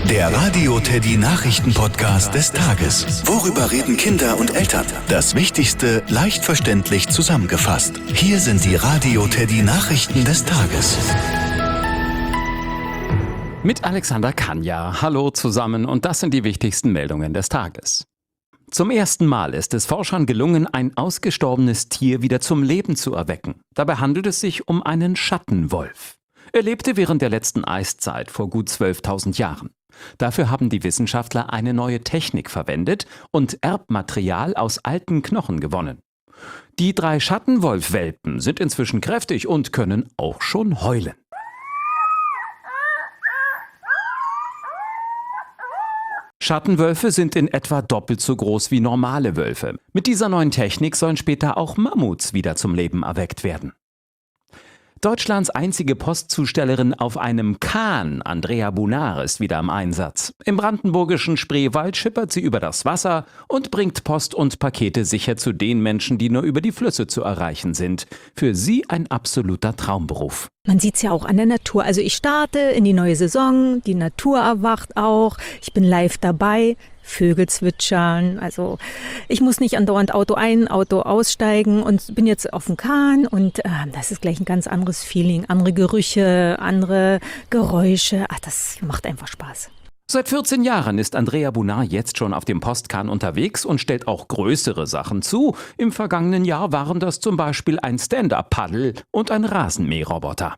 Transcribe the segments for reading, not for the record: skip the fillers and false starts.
Der Radio Teddy Nachrichten-Podcast des Tages. Worüber reden Kinder und Eltern? Das Wichtigste leicht verständlich zusammengefasst. Hier sind die Radio Teddy Nachrichten des Tages. Mit Alexander Kanja. Hallo zusammen und das sind die wichtigsten Meldungen des Tages. Zum ersten Mal ist es Forschern gelungen, ein ausgestorbenes Tier wieder zum Leben zu erwecken. Dabei handelt es sich um einen Schattenwolf. Er lebte während der letzten Eiszeit vor gut 12.000 Jahren. Dafür haben die Wissenschaftler eine neue Technik verwendet und Erbmaterial aus alten Knochen gewonnen. Die 3 Schattenwolf-Welpen sind inzwischen kräftig und können auch schon heulen. Schattenwölfe sind in etwa doppelt so groß wie normale Wölfe. Mit dieser neuen Technik sollen später auch Mammuts wieder zum Leben erweckt werden. Deutschlands einzige Postzustellerin auf einem Kahn, Andrea Bunar, ist wieder im Einsatz. Im brandenburgischen Spreewald schippert sie über das Wasser und bringt Post und Pakete sicher zu den Menschen, die nur über die Flüsse zu erreichen sind. Für sie ein absoluter Traumberuf. Man sieht es ja auch an der Natur. Also ich starte in die neue Saison, die Natur erwacht auch, ich bin live dabei. Vögel zwitschern, also ich muss nicht andauernd Auto ein, Auto aussteigen und bin jetzt auf dem Kahn und das ist gleich ein ganz anderes Feeling, andere Gerüche, andere Geräusche, das macht einfach Spaß. Seit 14 Jahren ist Andrea Bunar jetzt schon auf dem Postkahn unterwegs und stellt auch größere Sachen zu. Im vergangenen Jahr waren das zum Beispiel ein Stand-Up-Paddel und ein Rasenmäherroboter.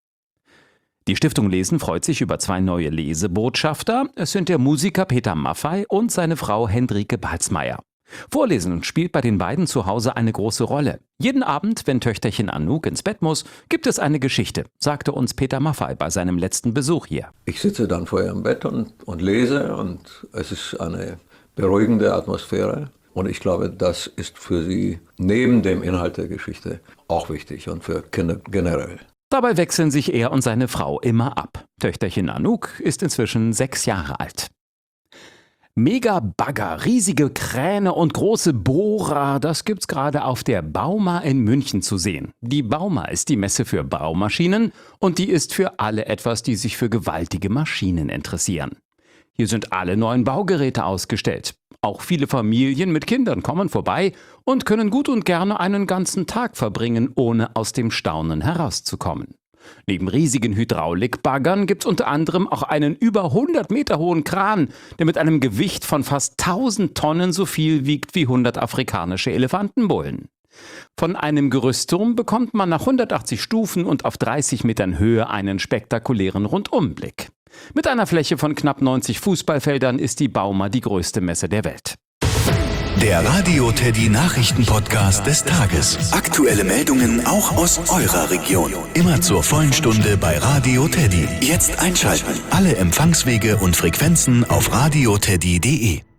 Die Stiftung Lesen freut sich über 2 neue Lesebotschafter. Es sind der Musiker Peter Maffay und seine Frau Hendrike Balzmeier. Vorlesen spielt bei den beiden zu Hause eine große Rolle. Jeden Abend, wenn Töchterchen Anouk ins Bett muss, gibt es eine Geschichte, sagte uns Peter Maffay bei seinem letzten Besuch hier. Ich sitze dann vor ihrem Bett und lese und es ist eine beruhigende Atmosphäre. Und ich glaube, das ist für sie neben dem Inhalt der Geschichte auch wichtig und für Kinder generell. Dabei wechseln sich er und seine Frau immer ab. Töchterchen Anouk ist inzwischen 6 Jahre alt. Megabagger, riesige Kräne und große Bohrer, das gibt's gerade auf der Bauma in München zu sehen. Die Bauma ist die Messe für Baumaschinen und die ist für alle etwas, die sich für gewaltige Maschinen interessieren. Hier sind alle neuen Baugeräte ausgestellt. Auch viele Familien mit Kindern kommen vorbei und können gut und gerne einen ganzen Tag verbringen, ohne aus dem Staunen herauszukommen. Neben riesigen Hydraulikbaggern gibt's unter anderem auch einen über 100 Meter hohen Kran, der mit einem Gewicht von fast 1000 Tonnen so viel wiegt wie 100 afrikanische Elefantenbullen. Von einem Gerüstturm bekommt man nach 180 Stufen und auf 30 Metern Höhe einen spektakulären Rundumblick. Mit einer Fläche von knapp 90 Fußballfeldern ist die Bauma die größte Messe der Welt. Der Radio Teddy Nachrichten-Podcast des Tages. Aktuelle Meldungen auch aus eurer Region. Immer zur vollen Stunde bei Radio Teddy. Jetzt einschalten. Alle Empfangswege und Frequenzen auf radioteddy.de.